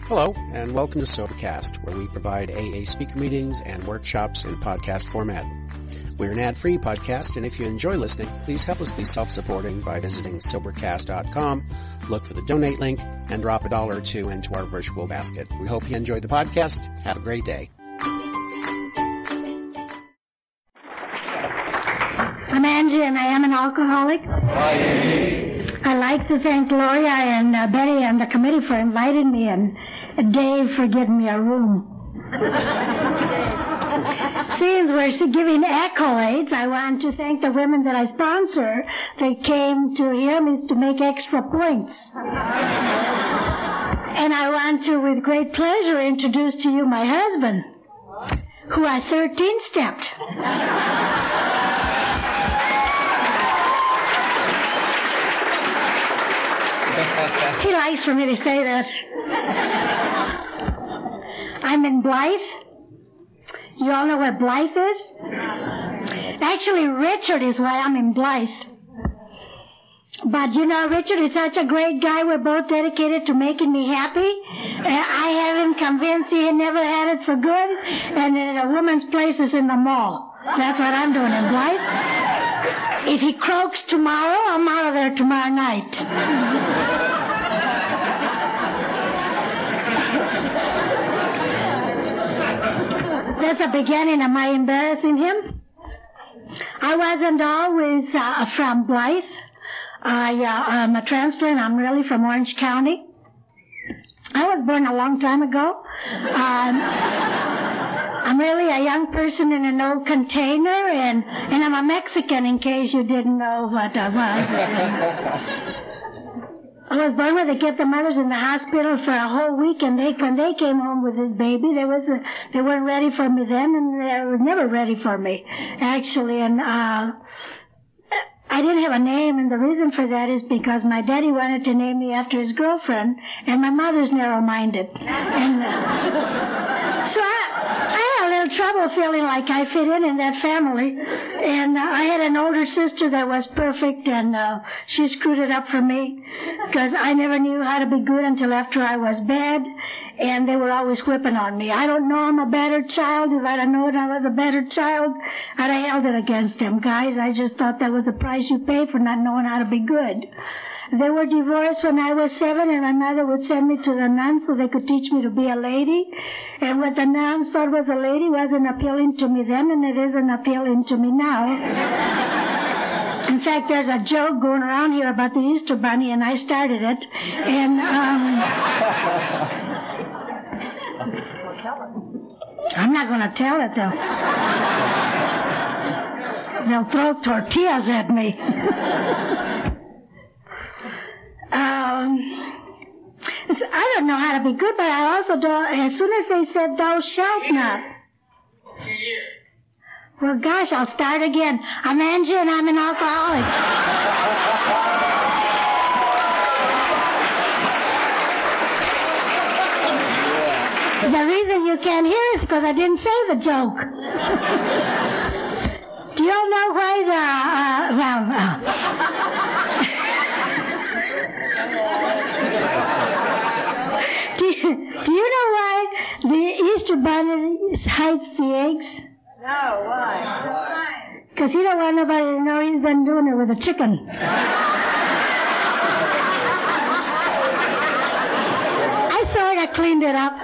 Hello, and welcome to Sobercast, where we provide AA speaker meetings and workshops in podcast format. We're an ad-free podcast, and if you enjoy listening, please help us be self-supporting by visiting Sobercast.com, look for the donate link, and drop $1 or $2 into our virtual basket. We hope you enjoy the podcast. Have a great day. I'm Angie, and I am an alcoholic. I'd like to thank Gloria and Betty and the committee for inviting me, and Dave for getting me a room. Since we're giving accolades, I want to thank the women that I sponsor. They came to hear me to make extra points. And I want to, with great pleasure, introduce to you my husband, who I 13-stepped. He likes for me to say that. I'm in Blythe. You all know where Blythe is? Actually, Richard is why I'm in Blythe. But you know, Richard is such a great guy. We're both dedicated to making me happy. I have him convinced he had never had it so good. And a woman's place is in the mall. That's what I'm doing in Blythe. If he croaks tomorrow, I'm out of there tomorrow night. That's the beginning of my embarrassing him. I wasn't always from Blythe. I'm a transplant. I'm really from Orange County. I was born a long time ago. I'm really a young person in an old container, and I'm a Mexican, in case you didn't know what I was. I was born when they kept the mothers in the hospital for a whole week, and when they came home with this baby, they weren't ready for me then, and they were never ready for me, actually. And I didn't have a name, and the reason for that is because my daddy wanted to name me after his girlfriend, and my mother's narrow-minded. And so I had a little trouble feeling like I fit in that family. And I had an older sister that was perfect, and she screwed it up for me because I never knew how to be good until after I was bad, and they were always whipping on me. I don't know I'm a better child. If I'd have known I was a better child, I'd have held it against them guys. I just thought that was the price you pay for not knowing how to be good. They were divorced when I was 7, and my mother would send me to the nuns so they could teach me to be a lady. And what the nuns thought was a lady wasn't appealing to me then, and it isn't appealing to me now. In fact, there's a joke going around here about the Easter Bunny, and I started it. And I'm not going to tell it, though. They'll throw tortillas at me. I don't know how to be good, but I also don't. As soon as they said, "Thou shalt not," well, gosh, I'll start again. I'm Angie, and I'm an alcoholic. The reason you can't hear is because I didn't say the joke. Do you all know why Do you know why the Easter Bunny hides the eggs? No, why? Because he don't want nobody to know he's been doing it with a chicken. I sort of cleaned it up.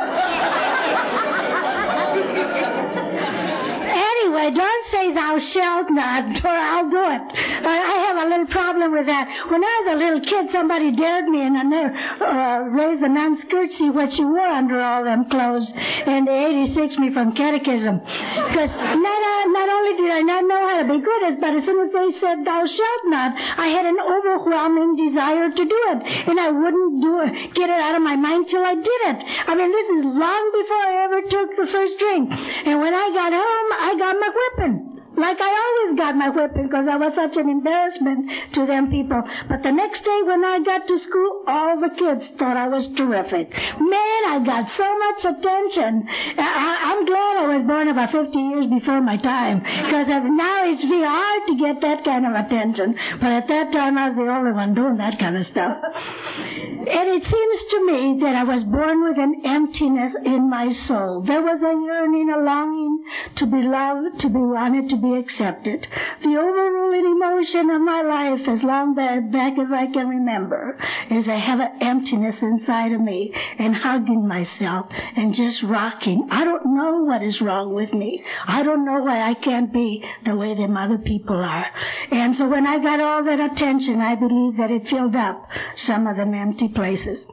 Anyway, don't say "thou shalt not," or I'll do it. I have a little problem with that. When I was a little kid, somebody dared me, and I raised the nun skirt, see what she wore under all them clothes, and they 86 me from catechism. Because not only did I not know how to be good, but as soon as they said "thou shalt not," I had an overwhelming desire to do it, and I wouldn't get it out of my mind till I did it. I mean, this is long before I ever took the first drink. And when I got home, I got my whipping. Like I always got my whipping because I was such an embarrassment to them people. But the next day when I got to school, all the kids thought I was terrific. Man, I got so much attention. I'm glad I was born about 50 years before my time, because now it's really hard to get that kind of attention. But at that time, I was the only one doing that kind of stuff. And it seems to me that I was born with an emptiness in my soul. There was a yearning, a longing to be loved, to be wanted, to be accepted. The overruling emotion of my life, as long back as I can remember, is I have an emptiness inside of me, and hugging myself and just rocking. I don't know what is wrong with me. I don't know why I can't be the way them other people are. And so when I got all that attention, I believe that it filled up some of them empty places.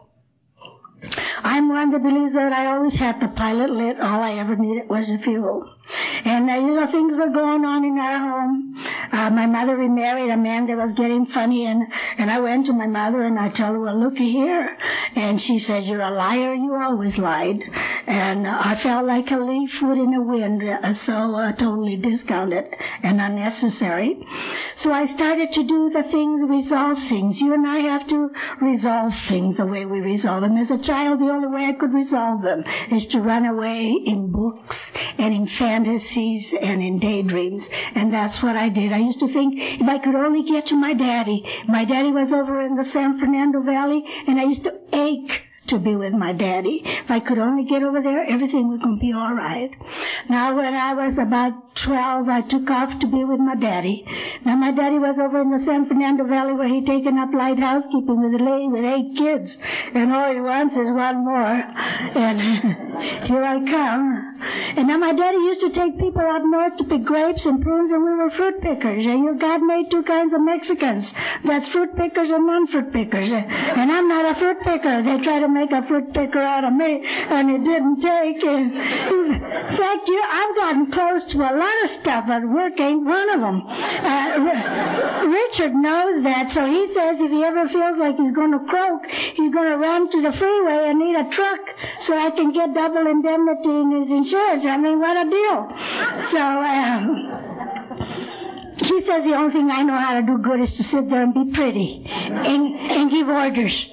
I'm one that believes that I always had the pilot lit. All I ever needed was the fuel. And, things were going on in our home. My mother remarried a man that was getting funny, and I went to my mother and I told her, well, looky here. And she said, you're a liar, you always lied. And I felt like a leaf would in the wind, so totally discounted and unnecessary. So I started to do the things, resolve things. You and I have to resolve things the way we resolve them. As a child, the only way I could resolve them is to run away in books and in fantasies and in daydreams. And that's what I did. I used to think if I could only get to my daddy. My daddy was over in the San Fernando Valley, and I used to ache to be with my daddy. If I could only get over there, everything was going to be all right. Now, when I was about 12, I took off to be with my daddy. Now, my daddy was over in the San Fernando Valley where he'd taken up light housekeeping with a lady with 8 kids. And all he wants is one more. And here I come. And now my daddy used to take people up north to pick grapes and prunes, and we were fruit pickers. And God made 2 kinds of Mexicans. That's fruit pickers and non-fruit pickers. And I'm not a fruit picker. They try to make a fruit picker out of me, and it didn't take. In fact, I've gotten close to a lot of stuff, but work ain't one of them. Richard knows that, so he says if he ever feels like he's going to croak, he's going to run to the freeway and need a truck so I can get double indemnity in his insurance. I mean, what a deal. So, he says the only thing I know how to do good is to sit there and be pretty and give orders.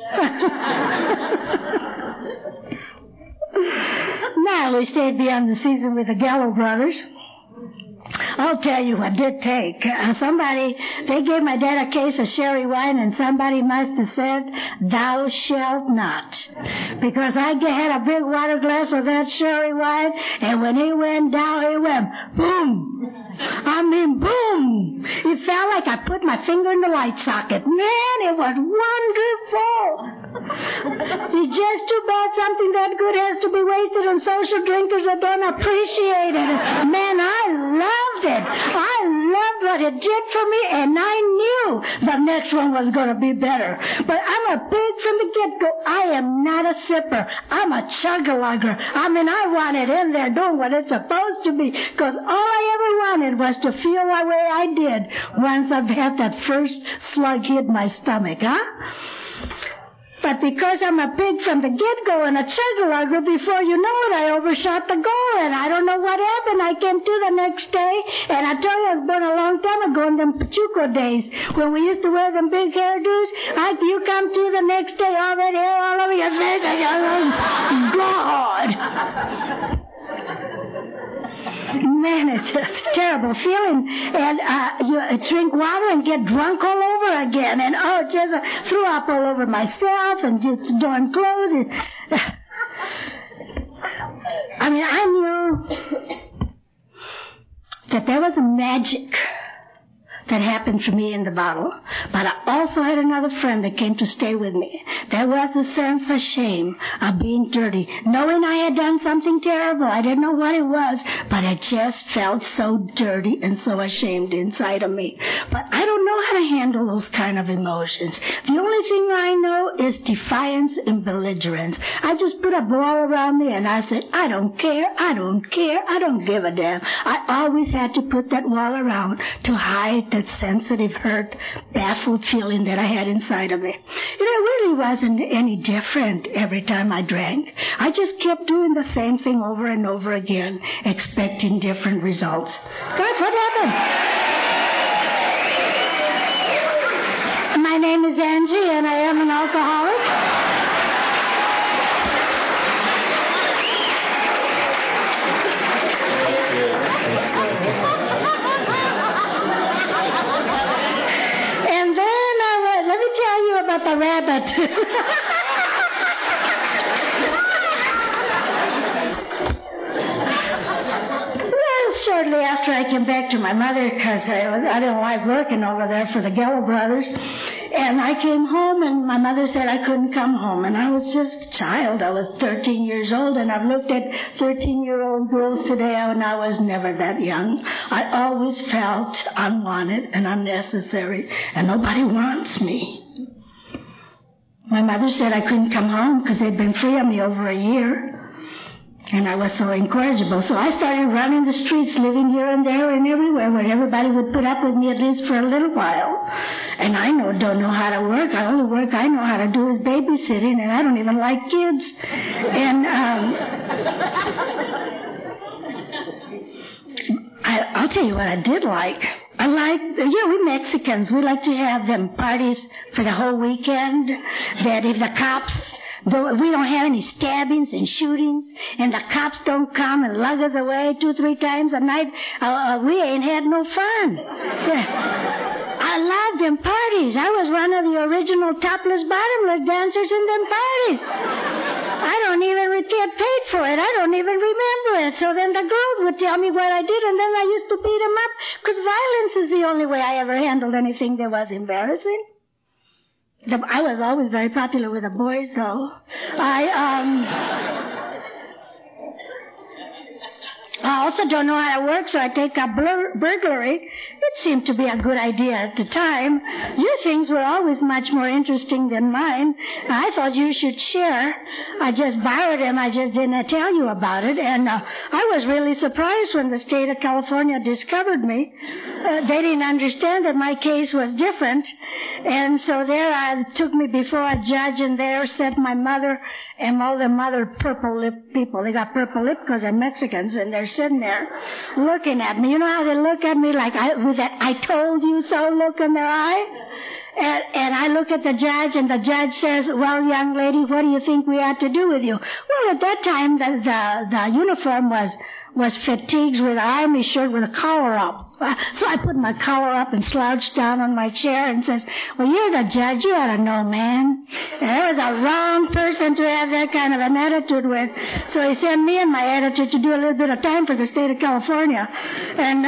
Now we stayed beyond the season with the Gallo brothers. I'll tell you what did take. They gave my dad a case of sherry wine, and somebody must have said, thou shalt not. Because I had a big water glass of that sherry wine, and when he went down, he went boom. I mean, boom. It felt like I put my finger in the light socket. Man, it was wonderful. It's just too bad something that good has to be wasted on social drinkers that don't appreciate it. Man, I loved it. I loved what it did for me, and I knew the next one was going to be better. But I'm a pig from the get-go. I am not a sipper. I'm a chug-a-lugger. I mean, I want it in there doing what it's supposed to be, because all I ever wanted was to feel the way I did once I've had that first slug hit my stomach, huh? But because I'm a pig from the get-go and a chug-a-lugger, before you know it, I overshot the goal, and I don't know what happened. I came to the next day, and I tell you, I was born a long time ago in them Pachuco days, when we used to wear them big hairdos. You come to the next day, all that hair all over your face, and God! Man, it's a terrible feeling. And you drink water and get drunk all over again. And just threw up all over myself and just darn clothes. I mean, I knew that there was a magic that happened for me in the bottle. But I also had another friend that came to stay with me. There was a sense of shame, of being dirty, knowing I had done something terrible. I didn't know what it was, but I just felt so dirty and so ashamed inside of me. But I don't know how to handle those kind of emotions. The only thing I know is defiance and belligerence. I just put a wall around me and I said, I don't care, I don't care, I don't give a damn. I always had to put that wall around to hide the that sensitive, hurt, baffled feeling that I had inside of me. It really wasn't any different every time I drank. I just kept doing the same thing over and over again, expecting different results. God, what happened? My name is Angie, and I am an alcoholic. And then, let me tell you about the rabbit. Well, shortly after I came back to my mother, because I didn't like working over there for the Geller brothers, and I came home, and my mother said I couldn't come home, and I was just a child. I was 13 years old, and I've looked at 13-year-old girls today, and I was never that young. I always felt unwanted and unnecessary, and nobody wants me. My mother said I couldn't come home because they'd been free of me over a year. And I was so incorrigible. So I started running the streets, living here and there and everywhere where everybody would put up with me at least for a little while. And I don't know how to work. The only work I know how to do is babysitting, and I don't even like kids. And I'll tell you what I did like. I like, we Mexicans, we like to have them parties for the whole weekend, that if the cops, we don't have any stabbings and shootings, and the cops don't come and lug us away 2-3 times a night, we ain't had no fun. Yeah. I loved them parties. I was one of the original topless, bottomless dancers in them parties. I don't even get paid for it. I don't even remember it. So then the girls would tell me what I did, and then I used to beat them up, because violence is the only way I ever handled anything that was embarrassing. I was always very popular with the boys, though. I also don't know how to work, so I take up burglary. It seemed to be a good idea at the time. Your things were always much more interesting than mine. I thought you should share. I just borrowed them. I just didn't tell you about it. And I was really surprised when the state of California discovered me. They didn't understand that my case was different. And so there took me before a judge, and there sat my mother and all them other purple lip people. They got purple lip because they're Mexicans, and they're sitting there looking at me. You know how they look at me, like with that I told you so look in their eye? And I look at the judge, and the judge says, well, young lady, what do you think we ought to do with you? Well, at that time, the uniform was fatigues with an army shirt with a collar up. So I put my collar up and slouched down on my chair and says, well, you're the judge. You ought to know, man. And I was a wrong person to have that kind of an attitude with. So he sent me and my attitude to do a little bit of time for the state of California. And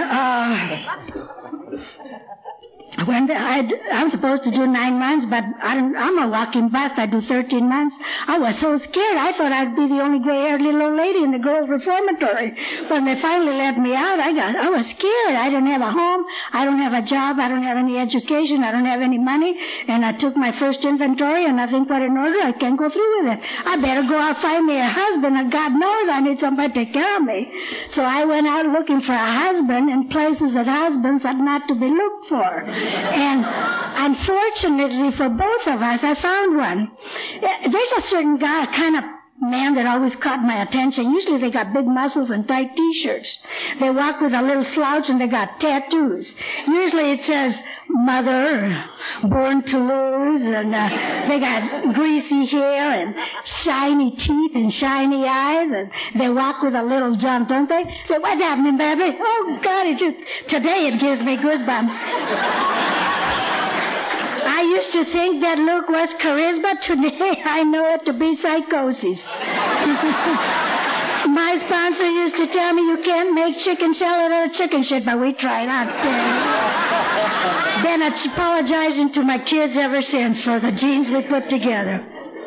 when I'm supposed to do 9 months, but I'm a walking bust. I do 13 months. I was so scared. I thought I'd be the only gray-haired little old lady in the girls' reformatory. When they finally let me out, I was scared. I didn't have a home. I don't have a job. I don't have any education. I don't have any money. And I took my first inventory, and I think, what in order? I can't go through with it. I better go out find me a husband, and God knows I need somebody to take care of me. So I went out looking for a husband in places that husbands are not to be looked for. And unfortunately for both of us, I found one. There's a certain guy, kind of man that always caught my attention. Usually they got big muscles and tight T-shirts. They walk with a little slouch, and they got tattoos. Usually it says, Mother, Born to Lose, and they got greasy hair and shiny teeth and shiny eyes, and they walk with a little jump, don't they? So what's happening, baby? Oh, God, today it gives me goosebumps. I used to think that look was charisma. Today I know it to be psychosis. My sponsor used to tell me you can't make chicken salad out of chicken shit, but we tried out there. Been apologizing to my kids ever since for the genes we put together.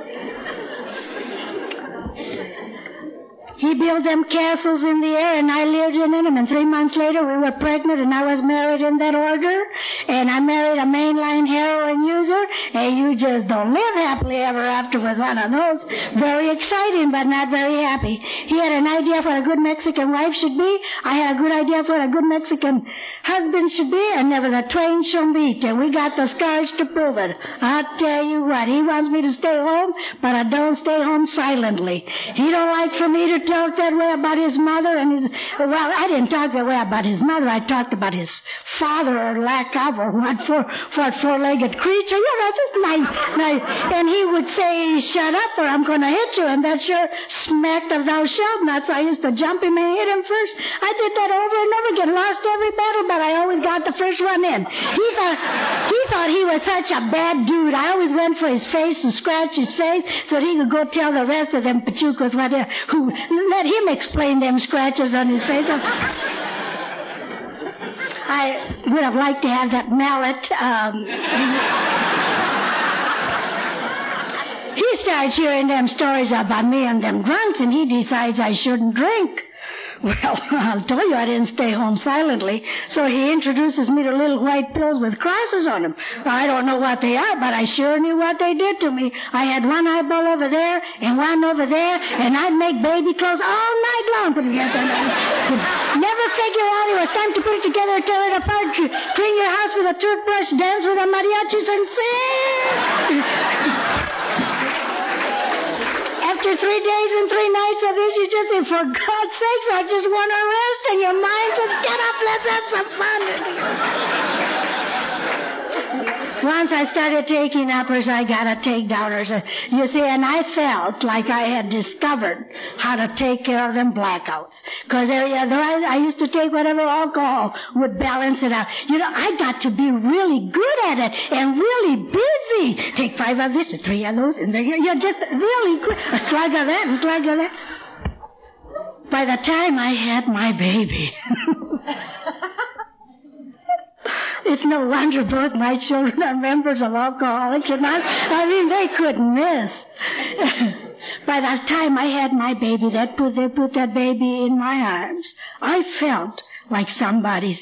He built them castles in the air, and I lived in them, and 3 months later we were pregnant, and I was married in that order, and I married a mainline heroin user. loser, and you just don't live happily ever after with one of those. Very exciting, but not very happy. He had an idea of what a good Mexican wife should be. I had a good idea of what a good Mexican husband should be, and never the twain shall meet. And we got the scars to prove it. I'll tell you what, he wants me to stay home, but I don't stay home silently. He don't like for me to talk that way about his mother and his... Well, I didn't talk that way about his mother. I talked about his father, or lack of, or what four-legged creature. Just nice. And he would say, shut up, or I'm going to hit you. And that sure smacked of thou shalt not. So I used to jump him and hit him first. I did that over and over again. Lost every battle, but I always got the first one in. He thought he was such a bad dude. I always went for his face and scratched his face so that he could go tell the rest of them pachucos who let him explain them scratches on his face. I would have liked to have that mallet. He starts hearing them stories about me and them drunks, and he decides I shouldn't drink. Well, I'll tell you, I didn't stay home silently. So he introduces me to little white pills with crosses on them. I don't know what they are, but I sure knew what they did to me. I had one eyeball over there and one over there, and I'd make baby clothes all night long. Never figure out it was time to put it together, tear it apart, clean your house with a toothbrush, dance with the mariachis, and sing. After 3 days and 3 nights of this, you just say, for God's sakes, I just want to rest, and your mind says, get up, let's have some fun. Once I started taking uppers, I got to take downers. You see, and I felt like I had discovered how to take care of them blackouts. Because I used to take whatever alcohol would balance it out. I got to be really good at it and really busy. Take 5 of this and 3 of those, and you're just really good. A slug of that, a slug of that. By the time I had my baby... It's no wonder both my children are members of Alcoholics Anonymous. I mean, they couldn't miss. By the time I had my baby, they put that baby in my arms. I felt like somebody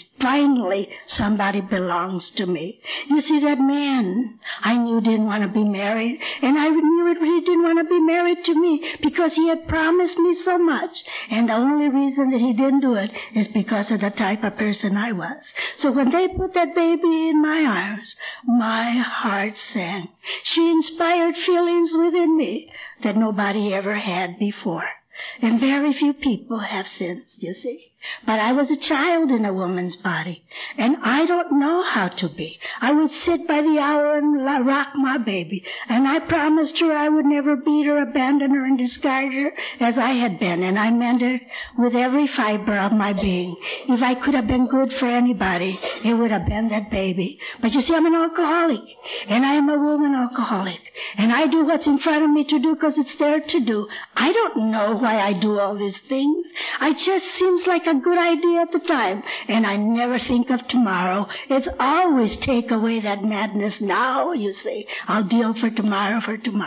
belongs to me. You see, that man I knew didn't want to be married, and I knew he didn't want to be married to me because he had promised me so much, and the only reason that he didn't do it is because of the type of person I was. So when they put that baby in my arms, my heart sang. She inspired feelings within me that nobody ever had before. And very few people have since, you see. But I was a child in a woman's body, and I don't know how to be. I would sit by the hour and rock my baby, and I promised her I would never beat her, abandon her, and discard her as I had been, and I meant it with every fiber of my being. If I could have been good for anybody, it would have been that baby. But you see, I'm an alcoholic, and I am a woman alcoholic, and I do what's in front of me to do because it's there to do. I don't know why I do all these things. It just seems like a good idea at the time, and I never think of tomorrow. It's always take away that madness now, you see. I'll deal for tomorrow.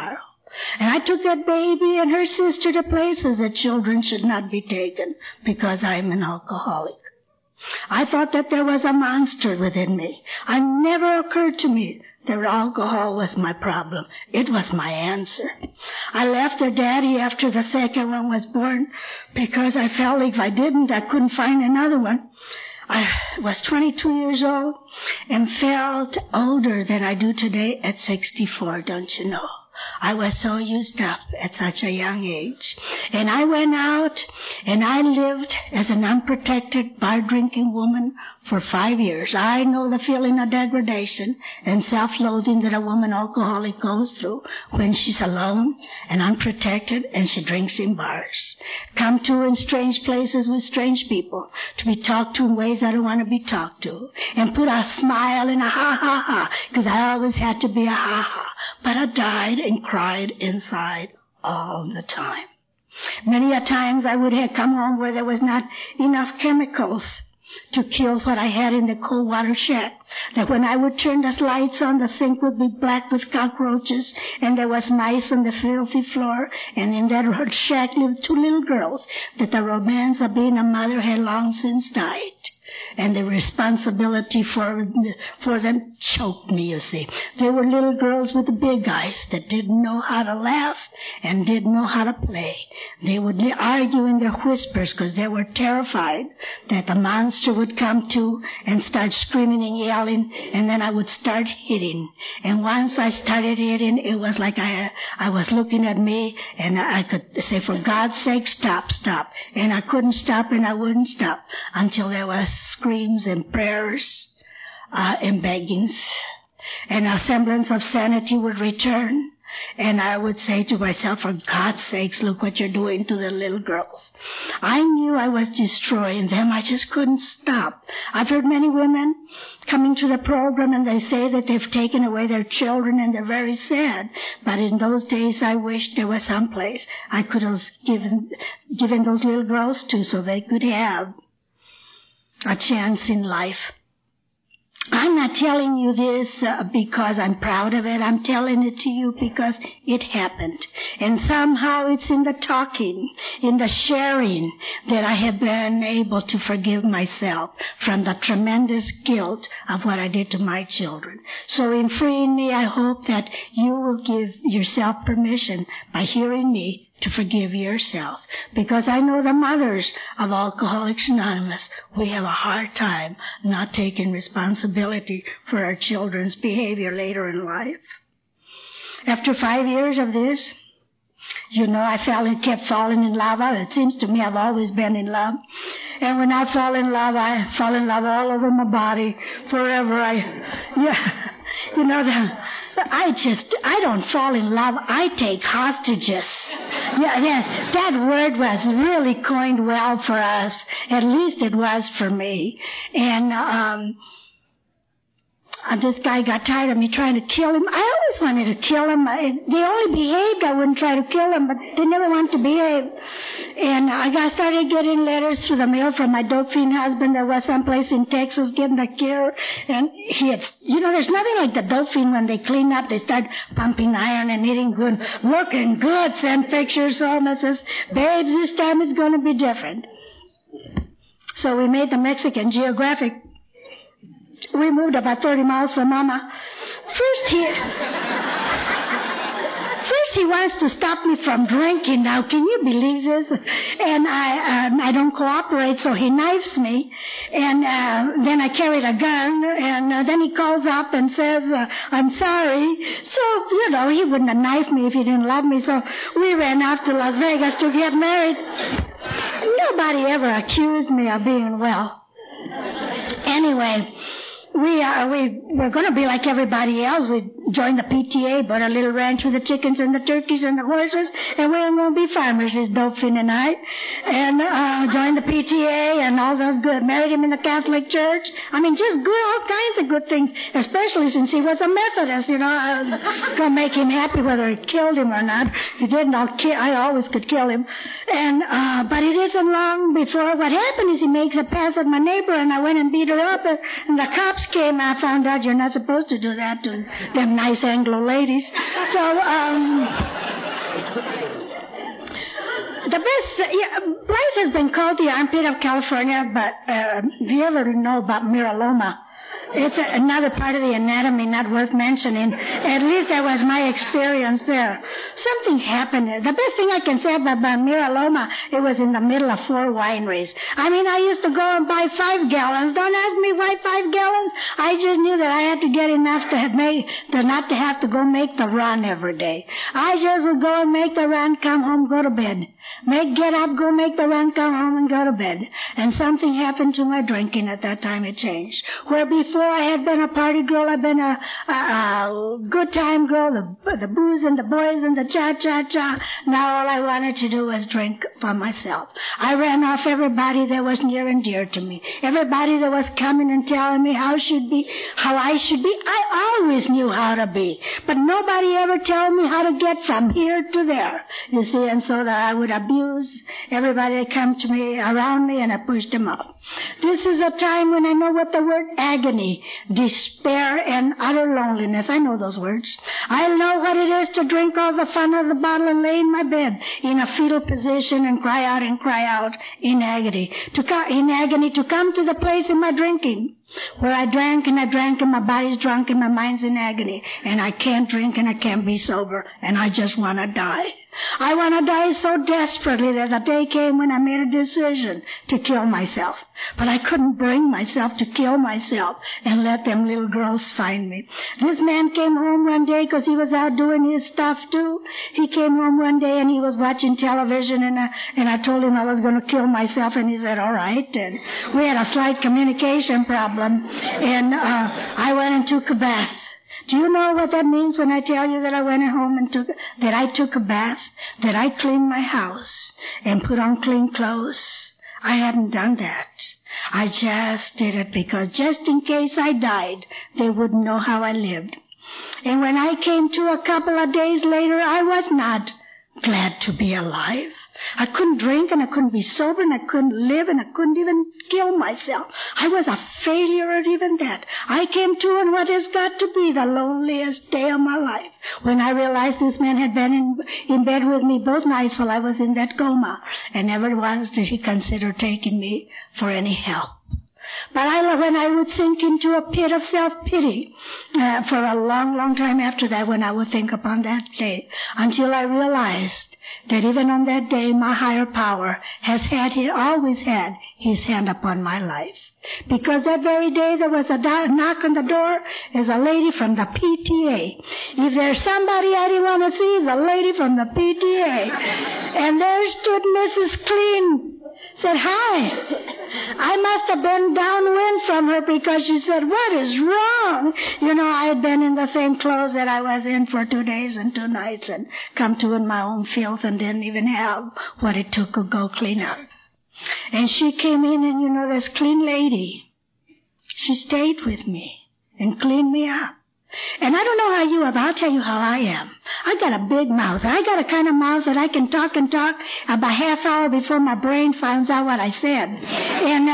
And I took that baby and her sister to places that children should not be taken because I'm an alcoholic. I thought that there was a monster within me. It never occurred to me that alcohol was my problem. It was my answer. I left their daddy after the second one was born because I felt like if I didn't, I couldn't find another one. I was 22 years old and felt older than I do today at 64, don't you know? I was so used up at such a young age. And I went out and I lived as an unprotected bar-drinking woman for 5 years. I know the feeling of degradation and self-loathing that a woman alcoholic goes through when she's alone and unprotected and she drinks in bars. Come to in strange places with strange people to be talked to in ways I don't want to be talked to. And put a smile and a ha-ha-ha, because I always had to be a ha-ha. But I died and cried inside all the time. Many a times I would have come home where there was not enough chemicals to kill what I had in the cold water shack. That when I would turn the lights on, the sink would be black with cockroaches, and there was mice on the filthy floor, and in that shack lived 2 little girls that the romance of being a mother had long since died. and the responsibility for them choked me, you see. They were little girls with big eyes that didn't know how to laugh and didn't know how to play. They would argue in their whispers because they were terrified that the monster would come to and start screaming and yelling, and then I would start hitting. And once I started hitting, it was like I was looking at me, and I could say, for God's sake, stop, stop. And I couldn't stop, and I wouldn't stop until there was screams and prayers and beggings. And a semblance of sanity would return. And I would say to myself, for God's sakes, look what you're doing to the little girls. I knew I was destroying them. I just couldn't stop. I've heard many women coming to the program, and they say that they've taken away their children, and they're very sad. But in those days, I wished there was some place I could have given those little girls to so they could have a chance in life. I'm not telling you this because I'm proud of it. I'm telling it to you because it happened. And somehow it's in the talking, in the sharing, that I have been able to forgive myself from the tremendous guilt of what I did to my children. So in freeing me, I hope that you will give yourself permission by hearing me to forgive yourself. Because I know the mothers of Alcoholics Anonymous, we have a hard time not taking responsibility for our children's behavior later in life. After 5 years of this, I kept falling in love. It seems to me I've always been in love. And when I fall in love all over my body forever. I don't fall in love. I take hostages. Yeah, that word was really coined well for us. At least it was for me. And this guy got tired of me trying to kill him. I always wanted to kill him. They only behaved. I wouldn't try to kill them, but they never wanted to behave. And I started getting letters through the mail from my dope fiend husband that was someplace in Texas getting the cure. And he had, there's nothing like the dope fiend when they clean up. They start pumping iron and eating good, looking good, send pictures home and says, babes, this time it's going to be different. So we made the Mexican Geographic. We moved about 30 miles from Mama. First he wants to stop me from drinking. Now, can you believe this? And I don't cooperate, so he knifes me. And then I carried a gun, and then he calls up and says, I'm sorry. So, he wouldn't have knifed me if he didn't love me. So we ran out to Las Vegas to get married. Nobody ever accused me of being well. Anyway, we're going to be like everybody else. We joined the PTA, bought a little ranch with the chickens and the turkeys and the horses, and we were going to be farmers, this dope fiend and I. And joined the PTA and all those good. Married him in the Catholic Church. I mean, just good, all kinds of good things, especially since he was a Methodist. I was going to make him happy whether it killed him or not. If he didn't, I always could kill him. And but it isn't long before what happened is he makes a pass at my neighbor, and I went and beat her up, and the cops came. I found out you're not supposed to do that to them nice Anglo ladies. So, the best, life has been called the armpit of California, but do you ever know about Miraloma? It's another part of the anatomy not worth mentioning. At least that was my experience there. Something happened there. The best thing I can say about Miraloma, it was in the middle of 4 wineries. I mean, I used to go and buy 5 gallons. Don't ask me why 5 gallons. I just knew that I had to get enough to not to have to go make the run every day. I just would go and make the run, come home, go to bed. Get up, go make the run, come home, and go to bed. And something happened to my drinking at that time. It changed. Where before I had been a party girl, I've been a good time girl, the booze and the boys and the cha-cha-cha. Now all I wanted to do was drink for myself. I ran off everybody that was near and dear to me. Everybody that was coming and telling me how I should be. I always knew how to be. But nobody ever told me how to get from here to there, you see, and so that I would abuse everybody that come to me, around me, and I pushed them out. This is a time when I know what the word agony, despair, and utter loneliness, I know those words. I know what it is to drink all the fun of the bottle and lay in my bed in a fetal position and cry out in agony. To come to the place in my drinking where I drank and my body's drunk and my mind's in agony, and I can't drink and I can't be sober, and I just want to die. I want to die so desperately that the day came when I made a decision to kill myself. But I couldn't bring myself to kill myself and let them little girls find me. This man came home one day because he was out doing his stuff too. He came home one day and he was watching television, and I told him I was going to kill myself, and he said, all right. And we had a slight communication problem, and I went and took a bath. Do you know what that means when I tell you that I went home and I took a bath, that I cleaned my house and put on clean clothes? I hadn't done that. I just did it because just in case I died, they wouldn't know how I lived. And when I came to a couple of days later, I was not glad to be alive. I couldn't drink and I couldn't be sober and I couldn't live and I couldn't even kill myself. I was a failure at even that. I came to on what has got to be the loneliest day of my life when I realized this man had been in bed with me both nights while I was in that coma, and never once did he consider taking me for any help. But when I would sink into a pit of self-pity for a long, long time after that, when I would think upon that day, until I realized that even on that day, my higher power always had his hand upon my life. Because that very day there was a knock on the door as a lady from the PTA. If there's somebody I didn't want to see, it's a lady from the PTA. And there stood Mrs. Clean. Said, hi. I must have been downwind from her because she said, what is wrong? You know, I had been in the same clothes that I was in for 2 days and 2 nights and come to in my own filth and didn't even have what it took to go clean up. And she came in, and you know, this clean lady, she stayed with me and cleaned me up. And I don't know how you are, but I'll tell you how I am. I got a big mouth. I got a kind of mouth that I can talk and talk about half hour before my brain finds out what I said. And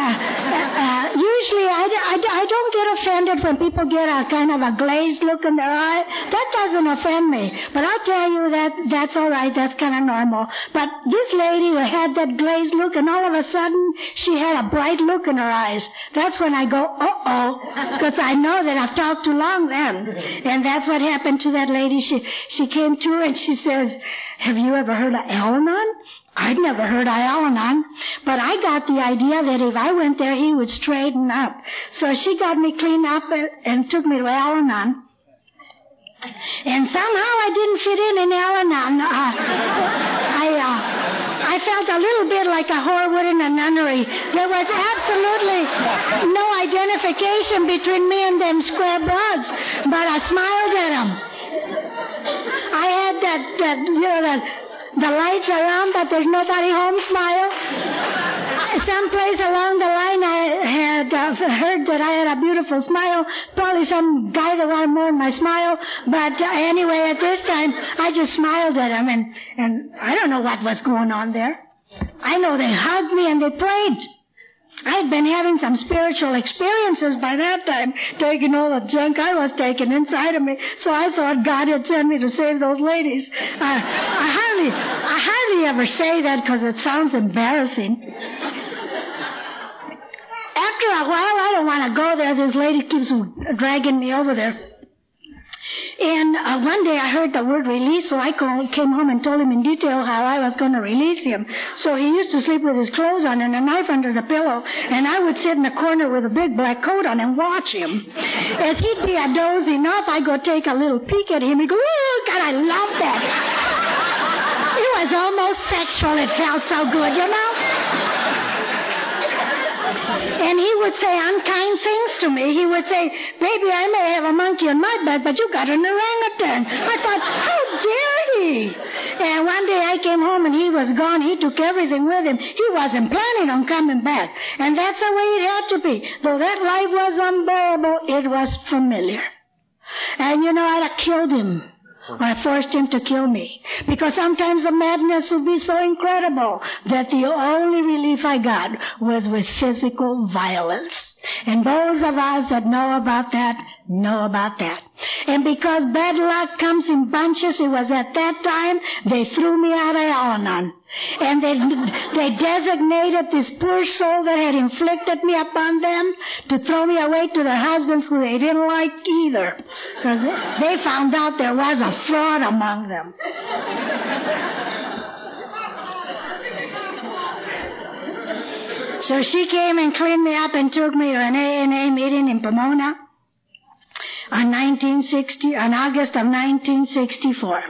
usually I don't get offended when people get a kind of a glazed look in their eye. That doesn't offend me. But I'll tell you that's all right. That's kind of normal. But this lady had that glazed look, and all of a sudden she had a bright look in her eyes. That's when I go, uh-oh, because I know that I've talked too long then. And that's what happened to that lady. She came to and she says, have you ever heard of Al-Anon? I'd never heard of Al-Anon, but I got the idea that if I went there, he would straighten up. So she got me cleaned up and took me to Al-Anon. And somehow I didn't fit in Al-Anon. I felt a little bit like a whore would in a nunnery. There was absolutely no identification between me and them square broads, but I smiled at them. I had that the lights around, but there's nobody home smile. Someplace along the line I had heard that I had a beautiful smile. Probably some guy that wanted more than my smile. But anyway, at this time, I just smiled at him, and I don't know what was going on there. I know they hugged me and they prayed. I'd been having some spiritual experiences by that time, taking all the junk I was taking inside of me. So I thought God had sent me to save those ladies. I hardly ever say that because it sounds embarrassing. After a while, I don't want to go there. This lady keeps dragging me over there. And one day I heard the word release, so I came home and told him in detail how I was going to release him. So he used to sleep with his clothes on and a knife under the pillow, and I would sit in the corner with a big black coat on and watch him. As he'd be dozing off, I'd go take a little peek at him. He'd go, oh, God, I love that. It was almost sexual. It felt so good, you know? And he would say unkind things to me. He would say, baby, I may have a monkey on my bed, but you got an orangutan. I thought, how dare he? And one day I came home and he was gone. He took everything with him. He wasn't planning on coming back. And that's the way it had to be. Though that life was unbearable, it was familiar. And I'd have killed him. Or I forced him to kill me. Because sometimes the madness would be so incredible that the only relief I got was with physical violence. And those of us that know about that, know about that. And because bad luck comes in bunches, it was at that time they threw me out of Al-Anon. And they designated this poor soul that had inflicted me upon them to throw me away to their husbands who they didn't like either. Because they found out there was a fraud among them. So she came and cleaned me up and took me to an A&A meeting in Pomona on August of 1964.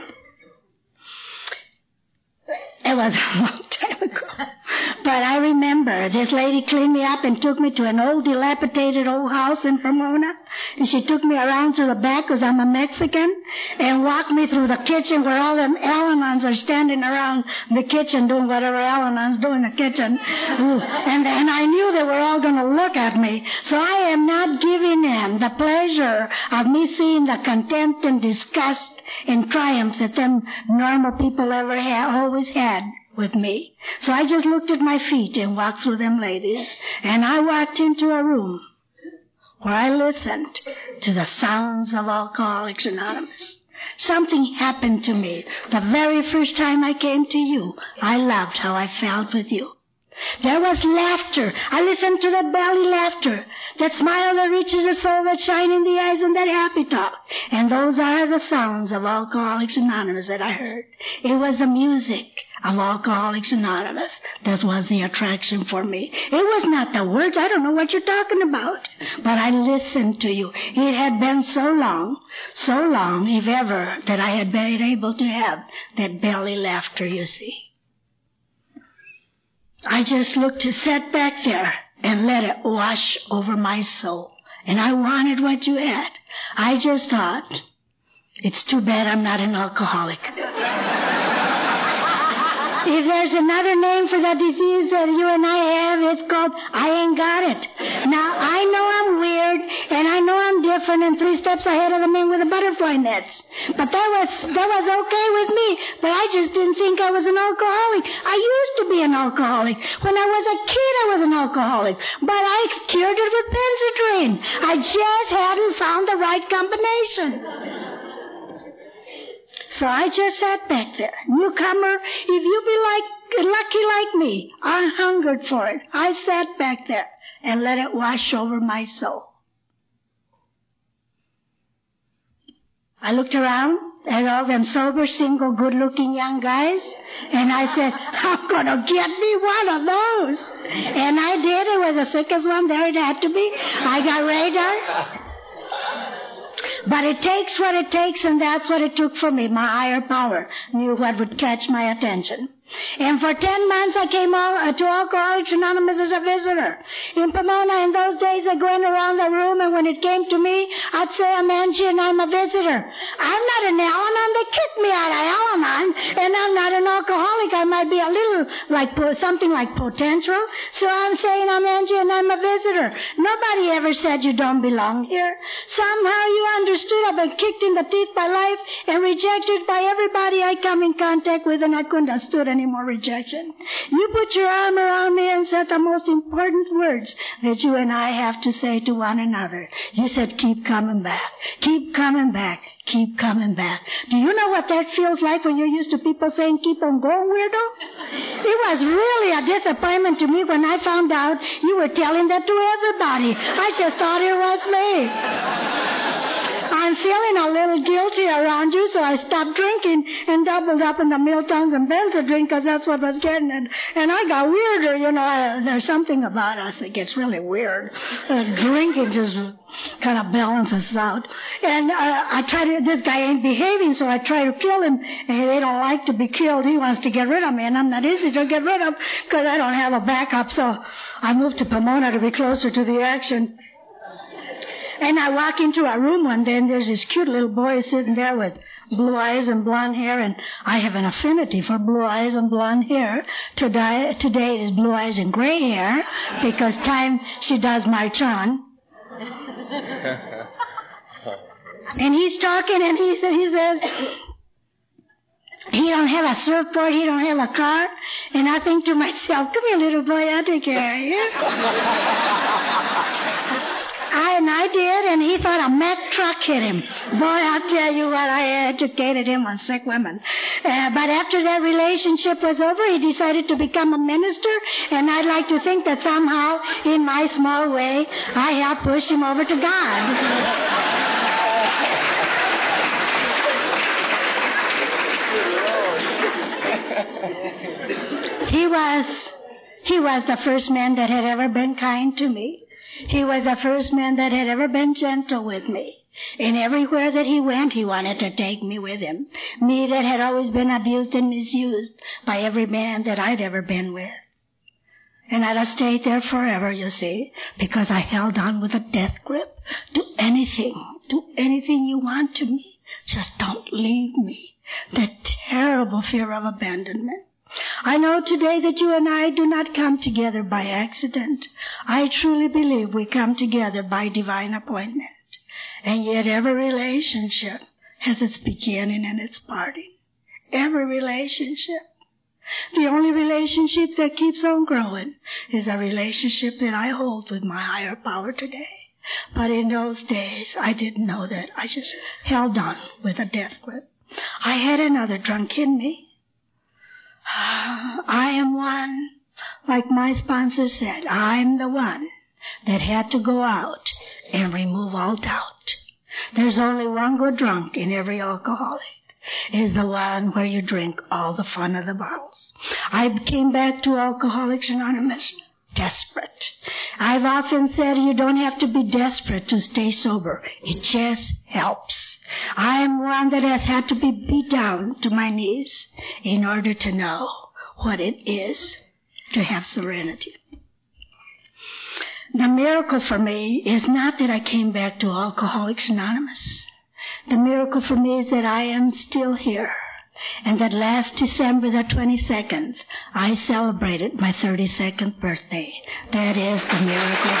It was a long time ago. But I remember this lady cleaned me up and took me to an old dilapidated old house in Pomona. And she took me around through the back because I'm a Mexican and walked me through the kitchen where all them Al-Anons are standing around the kitchen doing whatever Al-Anons do in the kitchen. And I knew they were all going to look at me. So I am not giving them the pleasure of me seeing the contempt and disgust and triumph that them normal people always had with me. So I just looked at my feet and walked through them ladies. And I walked into a room where I listened to the sounds of Alcoholics Anonymous. Something happened to me. The very first time I came to you, I loved how I felt with you. There was laughter. I listened to that belly laughter, that smile that reaches the soul, that shine in the eyes, and that happy talk. And those are the sounds of Alcoholics Anonymous that I heard. It was the music of Alcoholics Anonymous that was the attraction for me. It was not the words. I don't know what you're talking about. But I listened to you. It had been so long, if ever, that I had been able to have that belly laughter, you see. I just sat back there and let it wash over my soul. And I wanted what you had. I just thought, it's too bad I'm not an alcoholic. If there's another name for the disease that you and I have, it's called I ain't got it. Now, I know I'm weird, and I know I'm different and 3 steps ahead of the men with the butterfly nets. But that was okay with me, but I just didn't think I was an alcoholic. I used to be an alcoholic. When I was a kid, I was an alcoholic. But I cured it with Benzedrine. I just hadn't found the right combination. So I just sat back there. Newcomer, if you be lucky like me, I hungered for it. I sat back there and let it wash over my soul. I looked around at all them sober, single, good-looking young guys, and I said, I'm going to get me one of those. And I did. It was the sickest one there it had to be. I got radar. But it takes what it takes, and that's what it took for me. My higher power knew what would catch my attention. And for 10 months I came to Alcoholics Anonymous as a visitor. In Pomona, in those days, I went around the room, and when it came to me, I'd say, I'm Angie, and I'm a visitor. I'm not an Al-Anon. They kicked me out of Al-Anon, and I'm not an alcoholic. I might be a little like something like potential. So I'm saying I'm Angie, and I'm a visitor. Nobody ever said you don't belong here. Somehow you understood I've been kicked in the teeth by life and rejected by everybody I come in contact with, and I couldn't have stood any more rejection. You put your arm around me and said the most important words that you and I have to say to one another. You said, keep coming back. Keep coming back. Keep coming back. Do you know what that feels like when you're used to people saying, keep on going, weirdo? It was really a disappointment to me when I found out you were telling that to everybody. I just thought it was me. I'm feeling a little guilty around you, so I stopped drinking and doubled up in the Miltons and Benzedrine because that's what was getting it. And I got weirder, there's something about us that gets really weird. Drinking just kind of balances out. And this guy ain't behaving, so I try to kill him. And they don't like to be killed. He wants to get rid of me, and I'm not easy to get rid of because I don't have a backup. So I moved to Pomona to be closer to the action. And I walk into a room one day, and there's this cute little boy sitting there with blue eyes and blonde hair, and I have an affinity for blue eyes and blonde hair. Today it is blue eyes and gray hair, because time she does march on. And he's talking, and he says, he don't have a surfboard, he don't have a car. And I think to myself, come here, little boy, I'll take care of you. I did, and he thought a Mack truck hit him. Boy, I'll tell you what, I educated him on sick women. But after that relationship was over, he decided to become a minister, and I'd like to think that somehow, in my small way, I helped push him over to God. He was the first man that had ever been kind to me. He was the first man that had ever been gentle with me. And everywhere that he went, he wanted to take me with him. Me that had always been abused and misused by every man that I'd ever been with. And I'd have stayed there forever, you see, because I held on with a death grip. Do anything you want to me. Just don't leave me. That terrible fear of abandonment. I know today that you and I do not come together by accident. I truly believe we come together by divine appointment. And yet every relationship has its beginning and its parting. Every relationship. The only relationship that keeps on growing is a relationship that I hold with my higher power today. But in those days, I didn't know that. I just held on with a death grip. I had another drunk in me. I am one, like my sponsor said, I'm the one that had to go out and remove all doubt. There's only one good drunk in every alcoholic, is the one where you drink all the fun of the bottles. I came back to Alcoholics Anonymous desperate. I've often said you don't have to be desperate to stay sober. It just helps. I'm one that has had to be beat down to my knees in order to know what it is to have serenity. The miracle for me is not that I came back to Alcoholics Anonymous. The miracle for me is that I am still here. And that last December the 22nd, I celebrated my 32nd birthday. That is the miracle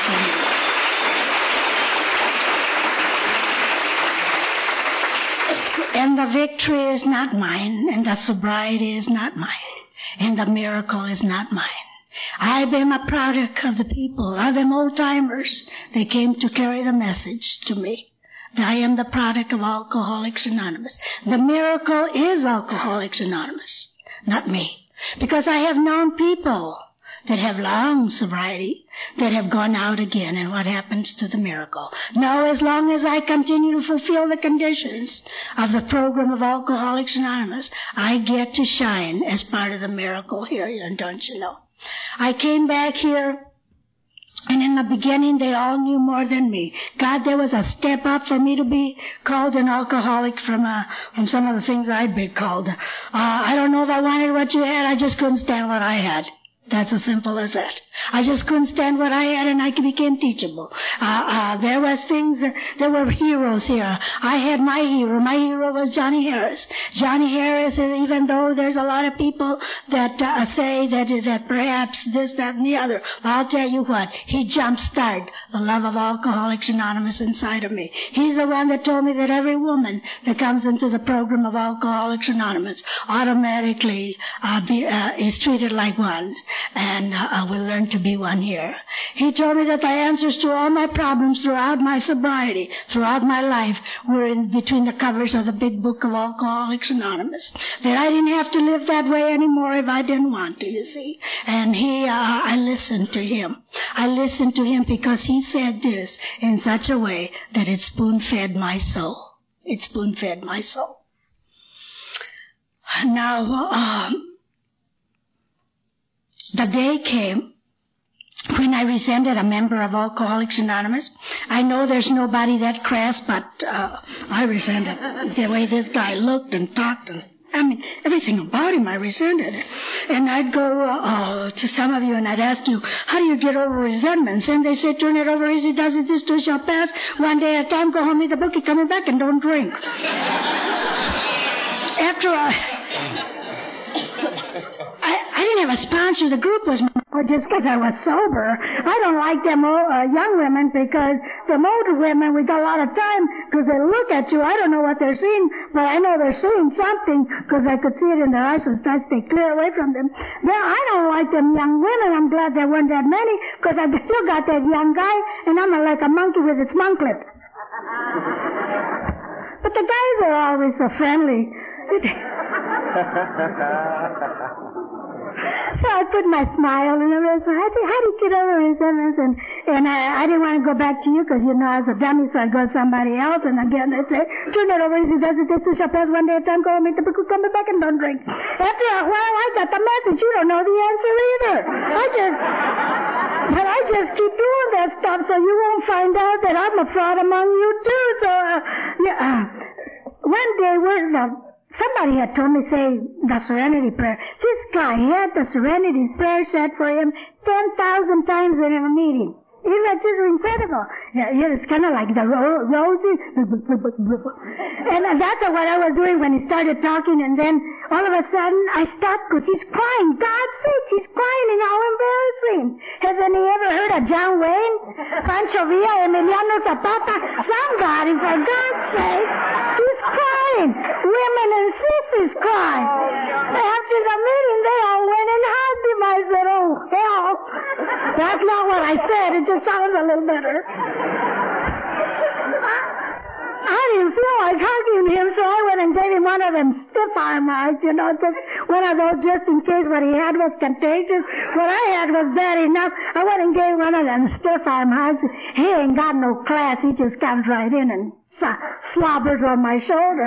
for me. And the victory is not mine, and the sobriety is not mine, and the miracle is not mine. I am a product of the people, of them old-timers. They came to carry the message to me. I am the product of Alcoholics Anonymous. The miracle is Alcoholics Anonymous, not me. Because I have known people that have long sobriety, that have gone out again, and what happens to the miracle? No, as long as I continue to fulfill the conditions of the program of Alcoholics Anonymous, I get to shine as part of the miracle here, don't you know? I came back here, and in the beginning, they all knew more than me. God, there was a step up for me to be called an alcoholic from some of the things I'd been called. I don't know if I wanted what you had. I just couldn't stand what I had. That's as simple as that. I just couldn't stand what I had, and I became teachable. There was things, there were heroes here. I had my hero. My hero was Johnny Harris. Johnny Harris, even though there's a lot of people that say that perhaps this, that, and the other, I'll tell you what, he jump-started the love of Alcoholics Anonymous inside of me. He's the one that told me that every woman that comes into the program of Alcoholics Anonymous automatically is treated like one, and will learn to be one here. He told me that the answers to all my problems throughout my sobriety, throughout my life, were in between the covers of the big book of Alcoholics Anonymous. That I didn't have to live that way anymore if I didn't want to, you see. And I listened to him. I listened to him because he said this in such a way that it spoon-fed my soul. It spoon-fed my soul. Now, the day came when I resented a member of Alcoholics Anonymous. I know there's nobody that crass, but I resented the way this guy looked and talked. Everything about him I resented. And I'd go to some of you and I'd ask you, how do you get over resentments? And they say, turn it over easy, does it, this too shall pass. One day at a time, go home, read the book, keep coming back, and don't drink. After I didn't have a sponsor. The group was my Or just because I was sober. I don't like them young women because them older women, we got a lot of time because they look at you. I don't know what they're seeing, but I know they're seeing something because I could see it in their eyes, so I stay clear away from them. Well, I don't like them young women. I'm glad there weren't that many because I still got that young guy, and I'm like a monkey with its monklet. But the guys are always so friendly. So I put my smile and everything. How do you get over resentment? And I didn't want to go back to you because, you know, I was a dummy, so I'd go to somebody else. And again, they'd say, turn it over. He does it. This too shall pass one day at a time. Go and make the people come back and don't drink. After a while, I got the message. You don't know the answer either. But I just keep doing that stuff so you won't find out that I'm a fraud among you too. So, one day, somebody had told me, say, the Serenity Prayer. This guy had the Serenity Prayer said for him 10,000 times in a meeting. It was just incredible. Yeah, it's kind of like the rosy. And that's what I was doing when he started talking, and then all of a sudden I stopped because he's crying. God's sake, he's crying, and how embarrassing. Hasn't he ever heard of John Wayne? Pancho Villa, Emiliano Zapata? Somebody, for God's sake. He's crying. Women and sissies cry. After the meeting, they all went and hugged him. I said, oh, hell. That's not what I said. It just sounds a little better. I didn't feel like hugging him, so I went and gave him one of them stiff arm hugs, you know, just one of those just in case what he had was contagious. What I had was bad enough. I went and gave one of them stiff arm hugs. He ain't got no class. He just comes right in and slobbers on my shoulder.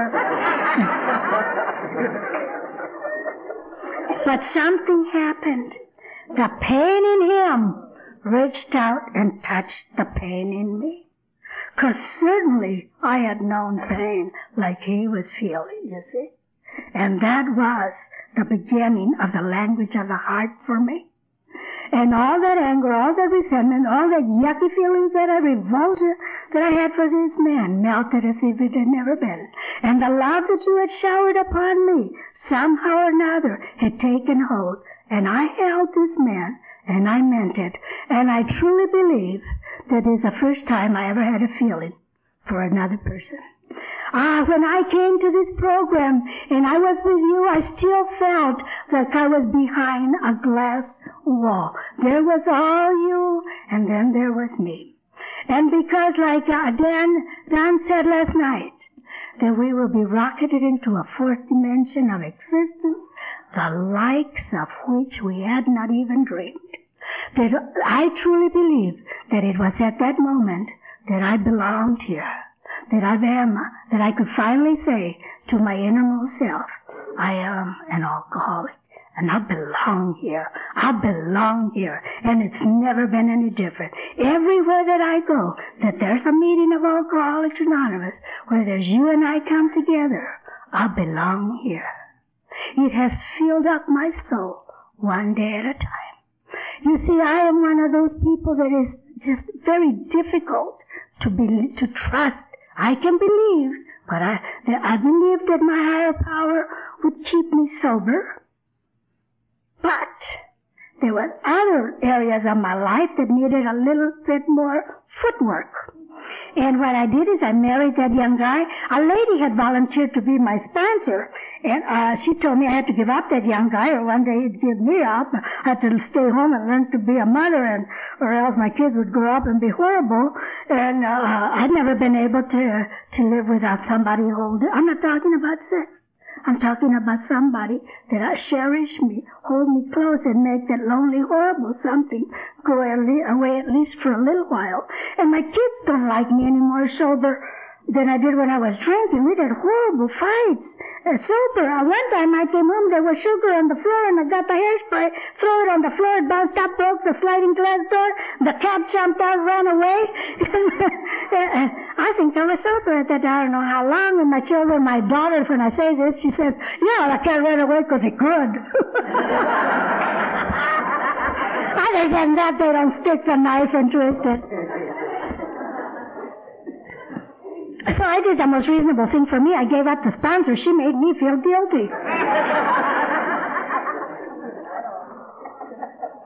But something happened. The pain in him reached out and touched the pain in me. 'Cause certainly I had known pain like he was feeling, you see. And that was the beginning of the language of the heart for me. And all that anger, all that resentment, all that yucky feelings, that revulsion that I had for this man melted as if it had never been. And the love that you had showered upon me, somehow or another, had taken hold. And I held this man, and I meant it. And I truly believe that is the first time I ever had a feeling for another person. When I came to this program and I was with you, I still felt like I was behind a glass wall. There was all you, and then there was me. And because, like Dan said last night, that we will be rocketed into a fourth dimension of existence, the likes of which we had not even dreamed. That I truly believe that it was at that moment that I belonged here, that I could finally say to my innermost self, I am an alcoholic, and I belong here. I belong here, and it's never been any different. Everywhere that I go, that there's a meeting of Alcoholics Anonymous, where there's you and I come together, I belong here. It has filled up my soul one day at a time. You see, I am one of those people that is just very difficult to trust. I can believe, but I believe that my higher power would keep me sober. But there were other areas of my life that needed a little bit more footwork. And what I did is I married that young guy. A lady had volunteered to be my sponsor, and she told me I had to give up that young guy, or one day he'd give me up. I had to stay home and learn to be a mother, or else my kids would grow up and be horrible. And I'd never been able to live without somebody holding. I'm not talking about sex. I'm talking about somebody that cherish me, hold me close, and make that lonely, horrible something go away at least for a little while. And my kids don't like me any more sober than I did when I was drinking. We had horrible fights. Sober. One time I came home, there was sugar on the floor, and I got the hairspray, threw it on the floor, it bounced up, broke the sliding glass door, the cat jumped out, ran away. I think I was sober at that time. I don't know how long, and my children, my daughter, when I say this, she says, yeah, the cat ran away because it could. Other than that, they don't stick the knife and twist it. So I did the most reasonable thing for me. I gave up the sponsor. She made me feel guilty.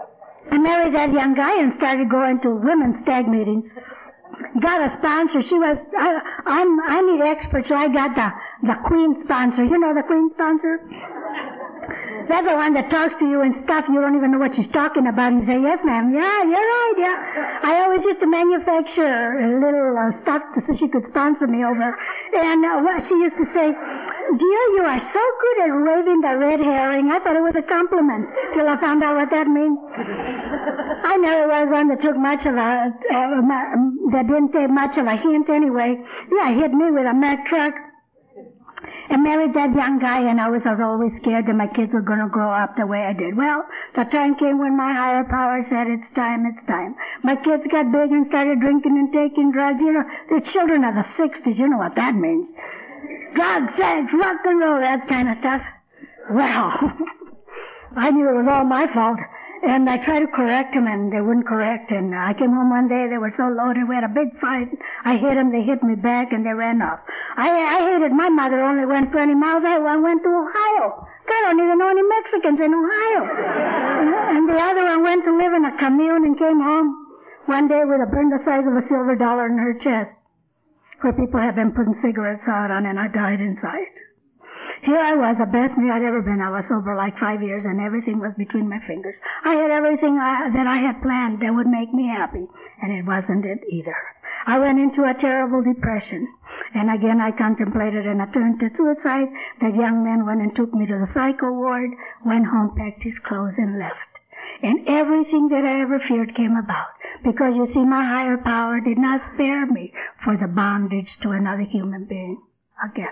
I married that young guy and started going to women's stag meetings. Got a sponsor. I need experts, so I got the Queen sponsor. You know the Queen sponsor? That's the one that talks to you and stuff. You don't even know what she's talking about. And you say, yes, ma'am. Yeah, you're right. Yeah. I always used to manufacture little stuff so she could sponsor me over. And what she used to say, dear, you are so good at waving the red herring. I thought it was a compliment till I found out what that means. I never was one that took much of that didn't take much of a hint anyway. Yeah, hit me with a Mack truck. I married that young guy, and I was always scared that my kids were going to grow up the way I did. Well, the time came when my higher power said, it's time. My kids got big and started drinking and taking drugs. You know, they're children of the 60s. You know what that means. Drugs, sex, rock and roll, that kind of stuff. Well, I knew it was all my fault. And I tried to correct them, and they wouldn't correct. And I came home one day, they were so loaded, we had a big fight. I hit them, they hit me back, and they ran off. I hated my mother only went 20 miles. I went to Ohio. I don't even know any Mexicans in Ohio. And the other one went to live in a commune and came home one day with a burn the size of a silver dollar in her chest, where people had been putting cigarettes out on, and I died inside. Here I was, the best me I'd ever been. I was sober like 5 years, and everything was between my fingers. I had everything that I had planned that would make me happy, and it wasn't it either. I went into a terrible depression, and again I contemplated an attempt at suicide. That young man went and took me to the psycho ward, went home, packed his clothes, and left. And everything that I ever feared came about, because you see, my higher power did not spare me for the bondage to another human being again.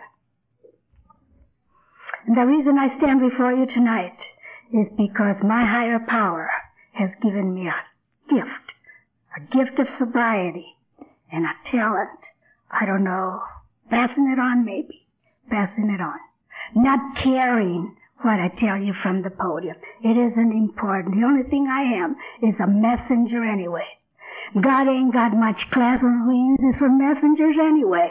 And the reason I stand before you tonight is because my higher power has given me a gift of sobriety and a talent. I don't know, passing it on maybe, passing it on. Not caring what I tell you from the podium. It isn't important. The only thing I am is a messenger anyway. God ain't got much class when we use this for messengers anyway.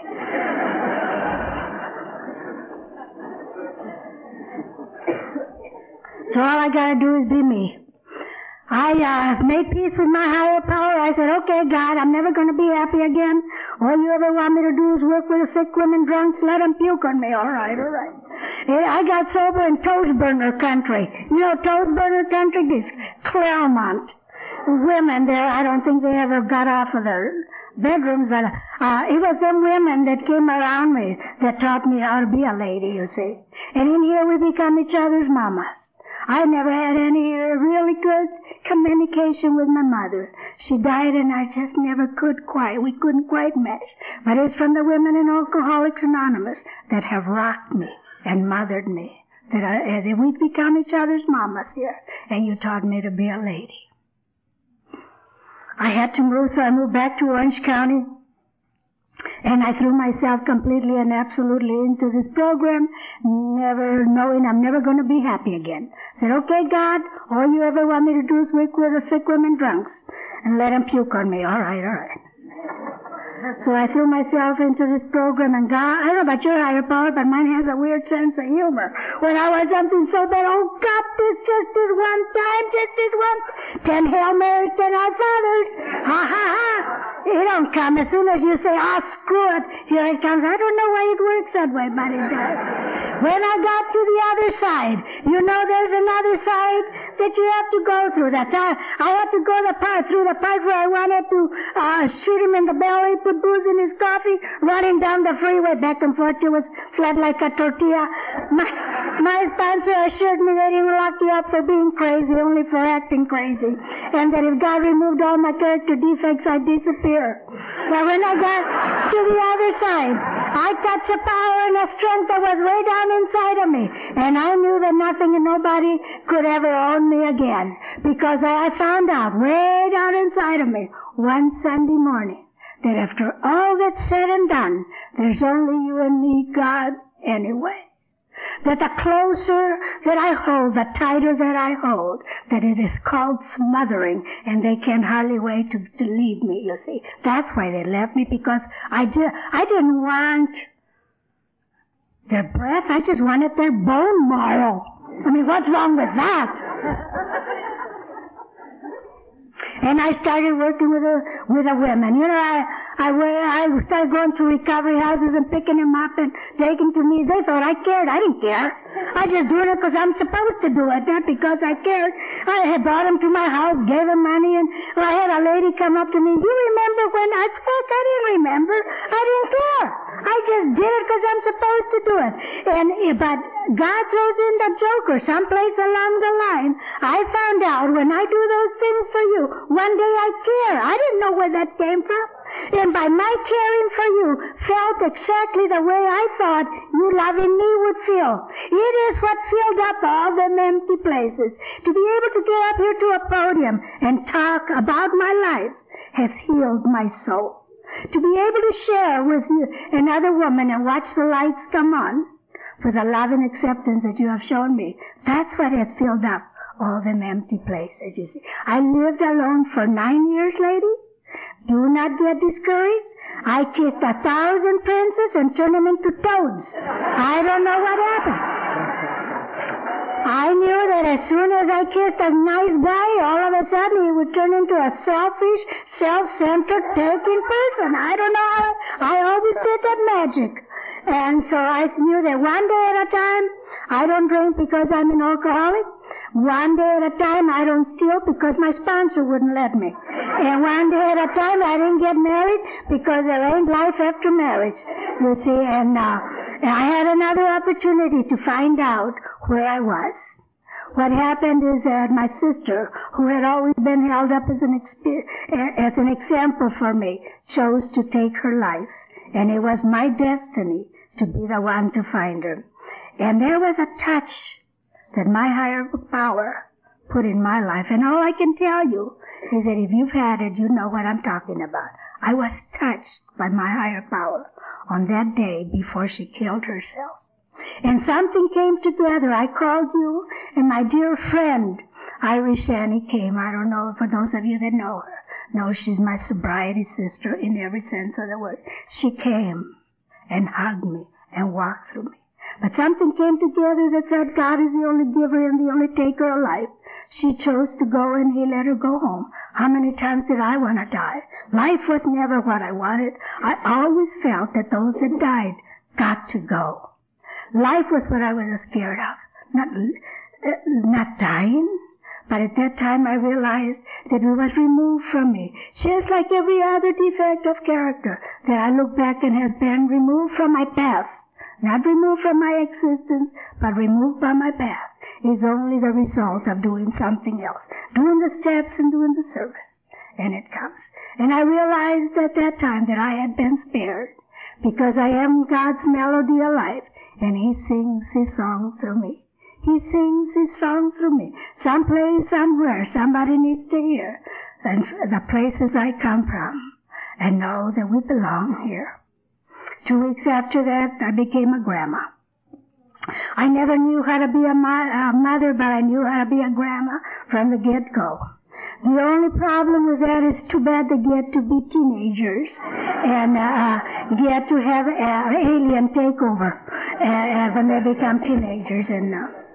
So all I gotta do is be me. I made peace with my higher power. I said, okay, God, I'm never gonna be happy again. All you ever want me to do is work with the sick women, drunks, let them puke on me. All right. I got sober in Toast Burner country. You know Toast Burner country? This Claremont. Women there, I don't think they ever got off of their bedrooms, but it was them women that came around me that taught me how to be a lady, you see. And in here we become each other's mamas. I never had any really good communication with my mother. She died and I just never we couldn't quite mesh. But it's from the women in Alcoholics Anonymous that have rocked me and mothered me. That we've become each other's mamas here. And you taught me to be a lady. I had to move, so I moved back to Orange County. And I threw myself completely and absolutely into this program, never knowing I'm never going to be happy again. Said, okay, God, all you ever want me to do is work with the sick women drunks and let them puke on me. All right. So I threw myself into this program, and God, I don't know about your higher power, but mine has a weird sense of humor. When I was something so bad, oh God, just this one time, 10 Hail Marys, 10 Our Fathers. Ha ha ha. It don't come as soon as you say, screw it, here it comes. I don't know why it works that way, but it does. When I got to the other side, you know there's another side that you have to go through. I had to go through the part where I wanted to shoot him in the belly, put booze in his coffee, running down the freeway back and forth. It was flat like a tortilla. My sponsor assured me they didn't lock you up for being crazy, only for acting crazy. And that if God removed all my character defects, I'd disappear. But when I got to the other side, I touched a power and a strength that was way down inside of me. And I knew that nothing and nobody could ever own me again. Because I found out way down inside of me one Sunday morning that after all that's said and done, there's only you and me, God, anyway. That the closer that I hold, the tighter that I hold, that it is called smothering, and they can hardly wait to leave me, you see. That's why they left me, because I didn't want their breath, I just wanted their bone marrow. I mean, what's wrong with that? And I started working with the women. You know, I started going to recovery houses and picking them up and taking to me. They thought I cared. I didn't care. I just doing it because I'm supposed to do it, not because I cared. I had brought them to my house, gave them money, and I had a lady come up to me. You remember when I didn't remember. I didn't care. I just did it because I'm supposed to do it. But God throws in the joker someplace along the line. I found out when I do those things for you, one day I care. I didn't know where that came from. And by my caring for you, felt exactly the way I thought you loving me would feel. It is what filled up all them empty places. To be able to get up here to a podium and talk about my life has healed my soul. To be able to share with you another woman and watch the lights come on for the love and acceptance that you have shown me, that's what has filled up all them empty places, you see. I lived alone for 9 years, lady. Do not get discouraged. I kissed 1,000 princes and turned them into toads. I don't know what happened. I knew that as soon as I kissed a nice guy, all of a sudden he would turn into a selfish, self-centered, taking person. I don't know how. I always did that magic. And so I knew that one day at a time, I don't drink because I'm an alcoholic. One day at a time, I don't steal because my sponsor wouldn't let me. And one day at a time, I didn't get married because there ain't life after marriage, you see. And I had another opportunity to find out where I was. What happened is that my sister, who had always been held up as an example for me, chose to take her life. And it was my destiny to be the one to find her. And there was a touch that my higher power put in my life. And all I can tell you is that if you've had it, you know what I'm talking about. I was touched by my higher power on that day before she killed herself. And something came together. I called you, and my dear friend, Irish Annie, came. I don't know, for those of you that know her, know she's my sobriety sister in every sense of the word. She came and hugged me and walked through me. But something came together that said God is the only giver and the only taker of life. She chose to go, and He let her go home. How many times did I want to die? Life was never what I wanted. I always felt that those that died got to go. Life was what I was scared of, not dying. But at that time I realized that it was removed from me, just like every other defect of character that I look back and has been removed from my path. Not removed from my existence, but removed by my path, is only the result of doing something else, doing the steps and doing the service. And it comes. And I realized at that time that I had been spared, because I am God's melody of life, and He sings His song through me. He sings His song through me. Someplace, somewhere, somebody needs to hear and the places I come from and know that we belong here. 2 weeks after that, I became a grandma. I never knew how to be a mother, but I knew how to be a grandma from the get-go. The only problem with that is too bad they get to be teenagers and get to have an alien takeover when they become teenagers. And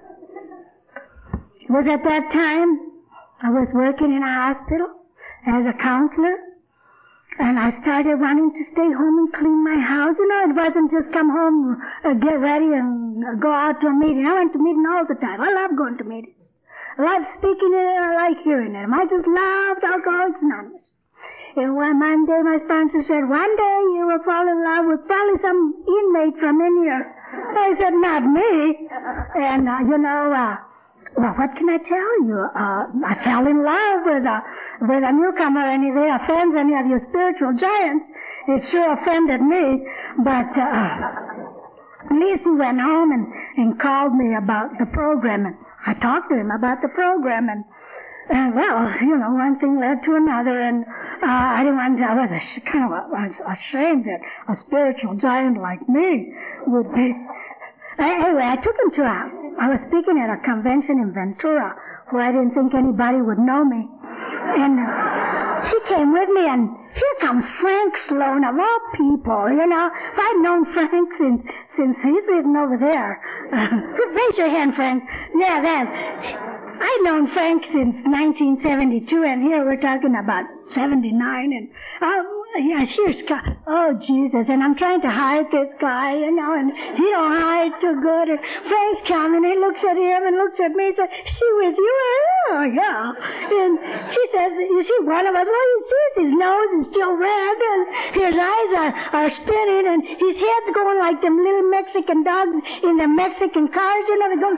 it was at that time I was working in a hospital as a counselor. And I started wanting to stay home and clean my house. You know, it wasn't just come home, get ready, and go out to a meeting. I went to meeting all the time. I love going to meetings. I love speaking in it, and I like hearing it. I just loved Alcoholics Anonymous. And one day my sponsor said, one day you will fall in love with probably some inmate from in here. I said, not me. And, well, what can I tell you? I fell in love with a newcomer, and if it offends any of you spiritual giants, it sure offended me. But at least he went home and called me about the program, and I talked to him about the program, and well, one thing led to another, and I was ashamed that a spiritual giant like me would be. Anyway, I took him I was speaking at a convention in Ventura where I didn't think anybody would know me. And he came with me, and here comes Frank Sloan, of all people, If I'd known Frank since he's sitting over there. Raise your hand, Frank. Yeah, that. I've known Frank since 1972, and here we're talking about 79, and yeah, here's Scott. Oh, Jesus, and I'm trying to hide this guy, and he don't hide too good, and Frank's coming, he looks at him and looks at me and says, is she with you? Oh, yeah. And he says, you see one of us? Well, you see his nose is still red, and his eyes are spinning, and his head's going like them little Mexican dogs in the Mexican cars, they're going...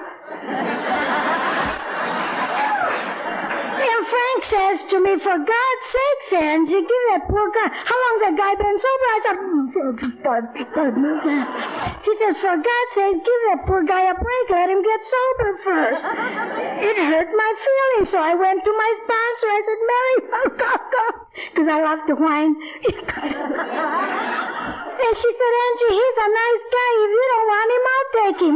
And Frank says to me, for God's sakes, Angie, give that poor guy... How long's that guy been sober? I thought... He says, for God's sake, give that poor guy a break. Let him get sober first. It hurt my feelings, so I went to my sponsor. I said, Mary, because I love to whine. And she said, Angie, he's a nice guy. If you don't want him, I'll take him.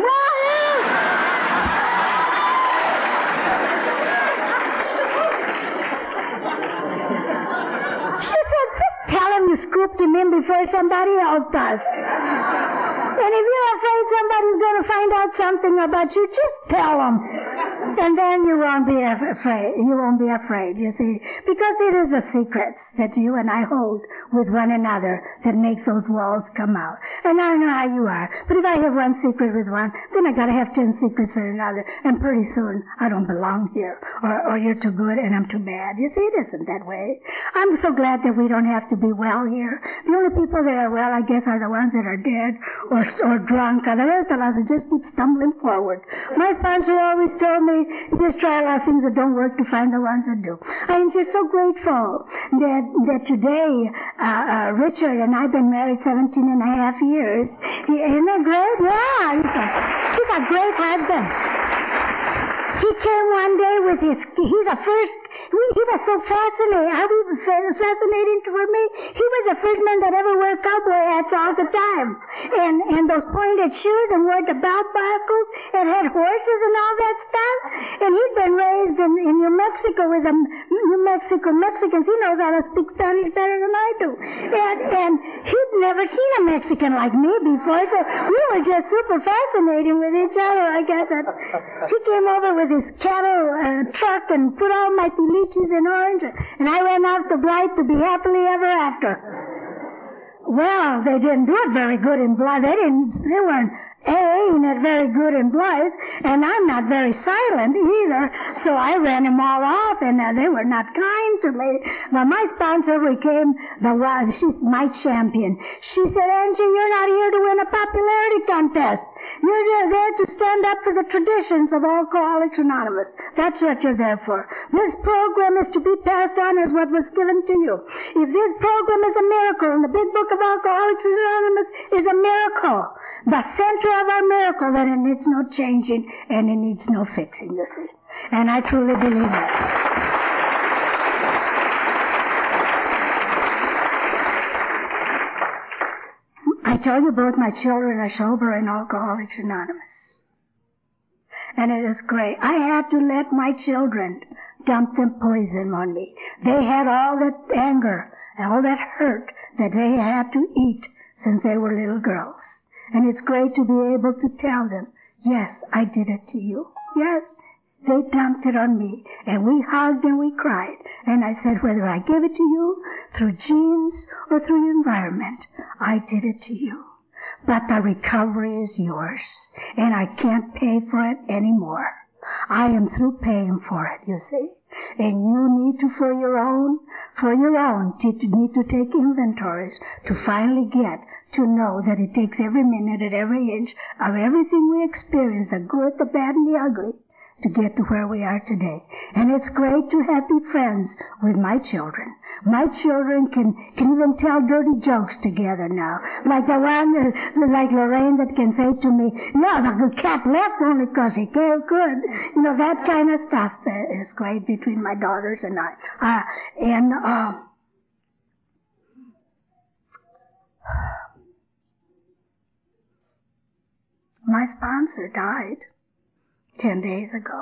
She said, just tell him you scooped him in before somebody else does. And if you're afraid somebody's going to find out something about you, just tell them. And then you won't be afraid. You won't be afraid, you see. Because it is the secrets that you and I hold with one another that makes those walls come out. And I don't know how you are, but if I have one secret with one, then I got to have 10 secrets with another. And pretty soon, I don't belong here. Or you're too good and I'm too bad. You see, it isn't that way. I'm so glad that we don't have to be well here. The only people that are well, I guess, are the ones that are dead or drunk. And the rest of us just keep stumbling forward. My sponsor always told me, just try a lot of things that don't work to find the ones that do. I'm just so grateful that today, Richard and I've been married 17 and a half years. Isn't that great? Yeah. He's a great husband. He came one day with he was so fascinating. How he was fascinating for me. He was the first man that ever wore cowboy hats all the time. And those pointed shoes and wore the belt buckles and had horses and all that stuff. And he'd been raised in New Mexico with the New Mexico Mexicans. He knows how to speak Spanish better than I do. And he'd never seen a Mexican like me before, so we were just super fascinating with each other. I guess that he came over with his cattle truck and put all my piliches in orange, and I ran out to Blythe to be happily ever after. Well, they didn't do it very good in Blythe. They weren't ain't it very good in Blythe, and I'm not very silent either, so I ran them all off, and they were not kind to me. But my sponsor became she's my champion. She said, Angie, you're not here to win a popularity contest. You're there to stand up for the traditions of Alcoholics Anonymous. That's what you're there for. This program is to be passed on as what was given to you. If this program is a miracle, and the Big Book of Alcoholics Anonymous is a miracle, the center of our miracle, then it needs no changing and it needs no fixing, you see. And I truly believe that. I told you both my children are sober in Alcoholics Anonymous. And it is great. I had to let my children dump them poison on me. They had all that anger, all that hurt that they had to eat since they were little girls. And it's great to be able to tell them, yes, I did it to you. Yes, they dumped it on me. And we hugged and we cried. And I said, whether I gave it to you through genes or through your environment, I did it to you. But the recovery is yours. And I can't pay for it anymore. I am through paying for it, you see. And you need to, for your own, need to take inventories to finally get to know that it takes every minute and every inch of everything we experience, the good, the bad, and the ugly, to get to where we are today. And it's great to have be friends with my children. My children can even tell dirty jokes together now. Like the one, like Lorraine that can say to me, no, the cat left only because he came good. You know, that kind of stuff is great between my daughters and I. My sponsor died 10 days ago.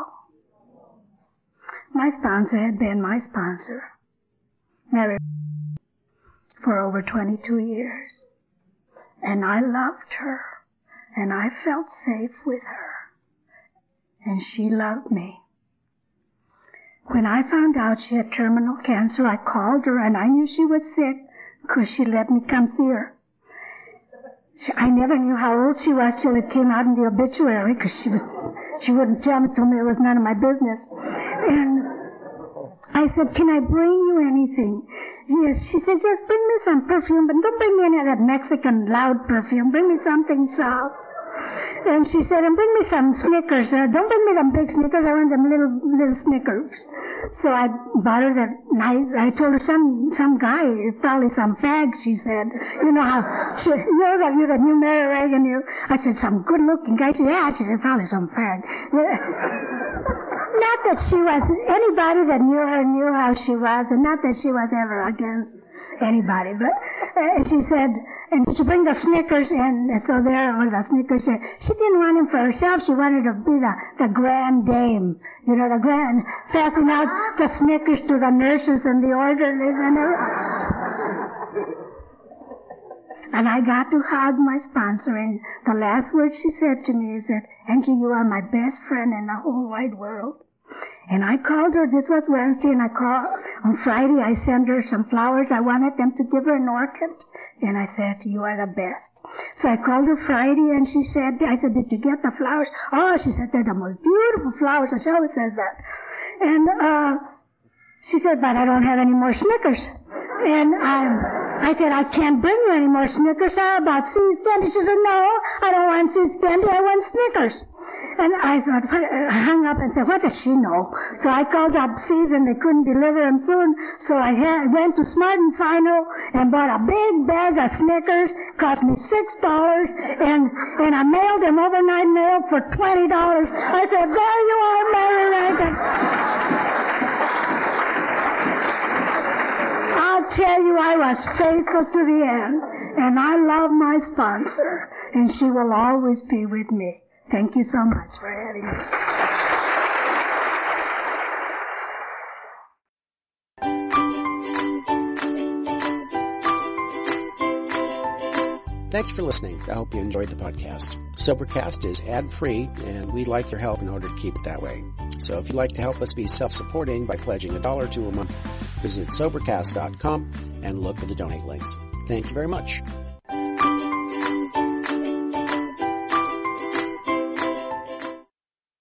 My sponsor had been my sponsor, married for over 22 years. And I loved her, and I felt safe with her. And she loved me. When I found out she had terminal cancer, I called her, and I knew she was sick because she let me come see her. I never knew how old she was till it came out in the obituary, because she wouldn't tell me it was none of my business. And I said, can I bring you anything? Yes. She said, just bring me some perfume, but don't bring me any of that Mexican loud perfume. Bring me something soft. And she said, and bring me some Snickers. Don't bring me them big Snickers. I want them little Snickers. So I bought her that nice. I told her some guy, probably some fag. She said, you know how you're the new Mary Reagan. I said, some good-looking guy. She said, yeah. She said, probably some fag. Not that she was anybody that knew her knew how she was, and not that she was ever against anybody. But she said, and did you bring the Snickers? And so there were the Snickers. She didn't want him for herself. She wanted to be the grand dame. You know, the grand, passing out the Snickers to the nurses and the orderlies and everything. And I got to hug my sponsor, and the last word she said to me is that, Angie, you are my best friend in the whole wide world. And I called her, this was Wednesday, and I called, on Friday I sent her some flowers. I wanted them to give her an orchid. And I said, you are the best. So I called her Friday, and I said, did you get the flowers? Oh, she said, they're the most beautiful flowers. She always says that. And, she said, but I don't have any more Snickers. And I said, I can't bring you any more Snickers. How about See's Candy? She said, no, I don't want See's Candy. I want Snickers. And I thought, I hung up and said, what does she know? So I called up See's, and they couldn't deliver them soon. So I went to Smart & Final and bought a big bag of Snickers. Cost me $6. And I mailed them overnight mail for $20. I said, there you are, Mary Reagan. I'll tell you, I was faithful to the end. And I love my sponsor. And she will always be with me. Thank you so much for having me. Thanks for listening. I hope you enjoyed the podcast. Sobercast is ad-free, and we'd like your help in order to keep it that way. So if you'd like to help us be self-supporting by pledging $1 or $2 a month, visit Sobercast.com and look for the donate links. Thank you very much.